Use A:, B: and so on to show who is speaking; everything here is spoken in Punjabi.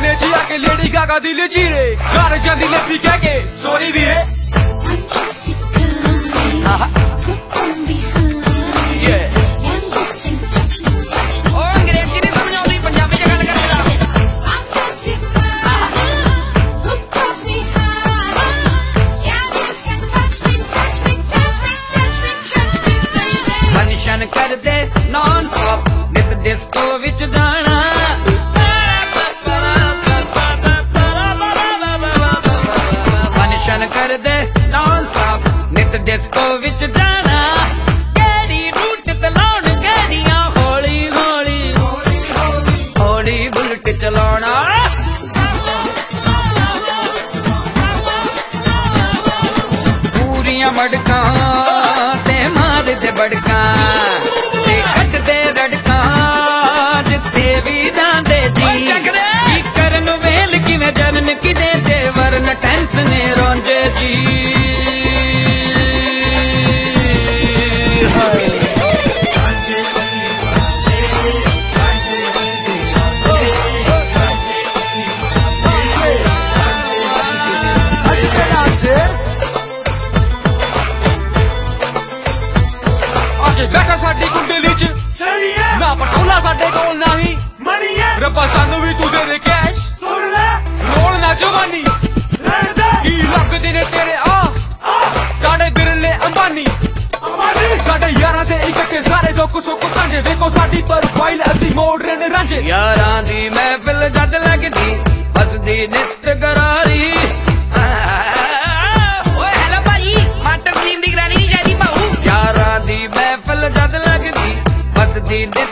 A: ਗਾਣੇ 'ਚ ਆ ਕੇ ਲੇਡੀ ਗਾਗਾ ਦੀ ਲਚੀਰੇ ਘਰ ਜਾਂਦੀ ਲੱਸੀ ਕਹਿ ਕੇ ਸੋਰੀ ਵੀਰੇ
B: ਕਰਦੇ ਨੌਨ ਸਟਾਪ ਨਿਤ ਡਿਸਕੋ ਵਿੱਚ ਜਾਣਾ ਫੰਕਸ਼ਨ ਕਰਦੇ ਨੌਨ ਸਟਾਪ ਨਿਤ ਡਿਸਕੋ ਵਿੱਚ ਜਾਣਾ ਕਿਹੜੀ ਰੂਟ ਤੇ ਲਾਉਣ ਗੇੜੀਆਂ ਹੌਲੀ ਹੌਲੀ ਹੌਲੀ ਬੁਲਟ ਚਲਾਉਣਾ ਪੂਰੀਆਂ ਮੜਕਾਂ ਤੇ ਮਾਰਦੇ ਬੜਕਾਂ ਟੈਂਸ਼ਨ ਰੋਂਦੇ ਜੀ
A: ਬੈਠਾ ਸਾਡੀ ਕੁੰਡਲੀ 'ਚ ਨਾ ਪਟੋਲਾ ਸਾਡੇ ਕੋਲ ਨਹੀਂ ਰੱਬਾ ਸਾਨੂੰ ਵੀ ਤੂੰ ਦੇ ਦੇ ਕੈਸ਼ ਸੁਣ ਲੈ ਰੋਲ ਨਾ ਜਵਾਨੀ ਕੀ ਲੱਗਦੇ ਨੇ ਤੇਰੇ ਸਾਡੇ ਬਿਰਲੇ ਅੰਬਾਨੀ ਸਾਡੇ ਯਾਰਾਂ ਦੇ ਇਕੱਠੇ ਸਾਰੇ ਦੁੱਖ ਸੁੱਖ ਸਾਂਝੇ ਵੇਖੋ ਸਾਡੀ ਪ੍ਰੋਫਾਈਲ ਅਸੀਂ ਮੋਡਰਨ ਰਾਂਝੇ
B: ਯਾਰਾਂ ਦੀ ਮਹਿਫਿਲ ਜੱਜ ਲੱਗਦੀ ਹੱਸਦੀ ਨਿੱਤ ਗਰਾਰੀ ਓਏ ਹੈਲੋ ਭਾਈ ਮਾਸਟਰ ਫਿਲਮ ਦੀ ਗਰਾਰੀ ਨਹੀਂ ਚਾਹੀਦੀ ਭਾਊ ਯਾਰਾਂ ਦੀ ਮਹਿਫਿਲ ਜੱਜ ਲੱਗਦੀ ਹੱਸਦੀ